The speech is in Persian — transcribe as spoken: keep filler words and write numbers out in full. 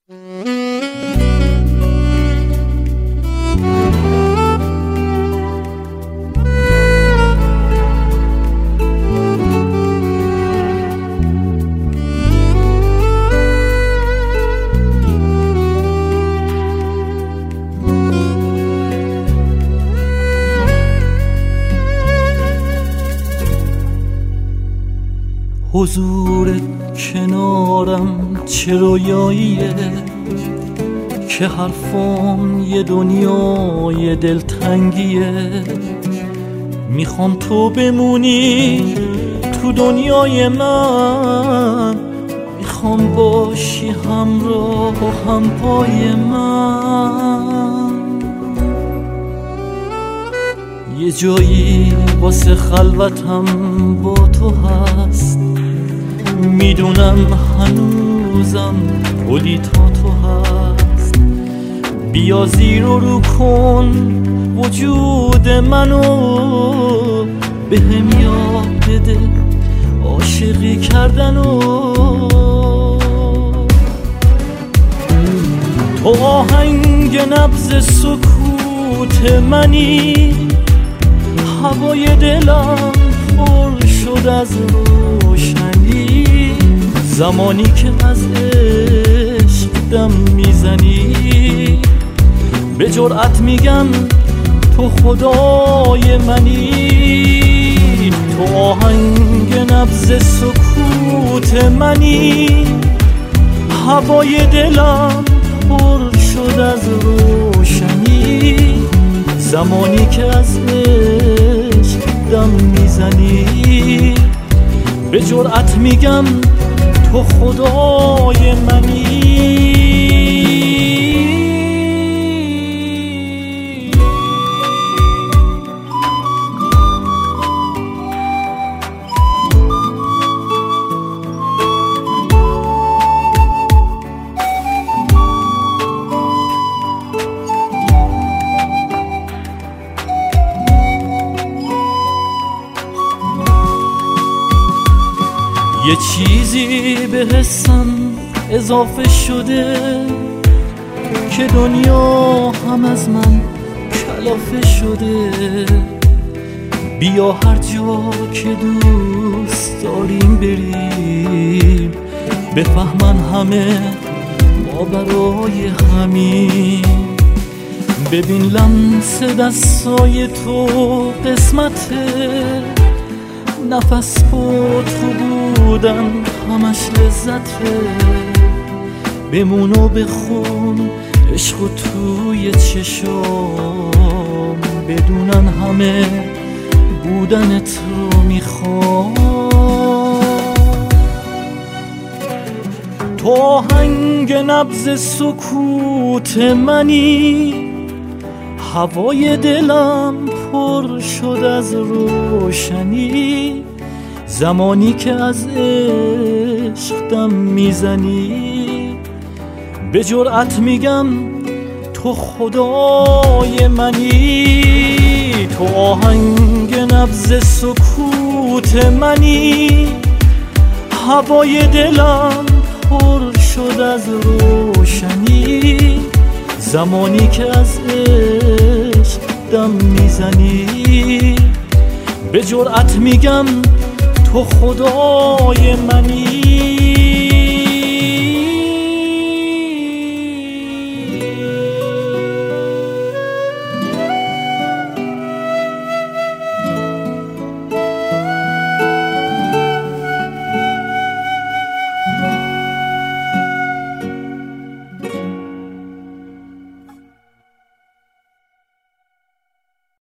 حضورت کنارم چه رویاییه که حرفام یه دنیای دلتنگیه. میخوام تو بمونی تو دنیای من، میخوام باشی همراه و همپای من. یه جایی واسه خلوتم با تو هست، میدونم هنوزم گلی تا تو هست. بیا زیر و رو کن وجود منو، بهم یاد بده عاشقی کردنو. تو آهنگ نبض سکوت منی، هوای دلم پر شد از روشنی. زمانی که از عشق دم میزنی، به جرأت میگم تو خدای منی. تو آهنگ نبض سکوت منی، هوای دلم پر شد از روشنی. زمانی که از عشق دم میزنی، به جرأت میگم تو خدای منی. یه چیزی به حسم اضافه شده که دنیا هم از من کلافه شده. بیا هر جا که دوست داریم بریم، بفهمن همه ما برای همین. ببین لمس دستای تو قسمته، نفس با تو بودن همش لذته. بمون و بخون عشق و توی چشام، بدونن همه بودنت رو میخوام. تو آهنگ نبض سکوت منی، هوای دلم پر شد از روشنی. زمانی که از عشق دم میزنی، به جرأت میگم تو خدای منی. تو آهنگ نبض سکوت منی، هوای دلم پر شد از روشنی. زمانی که از عشق دم میزنی، به جرأت میگم تو خدای منی.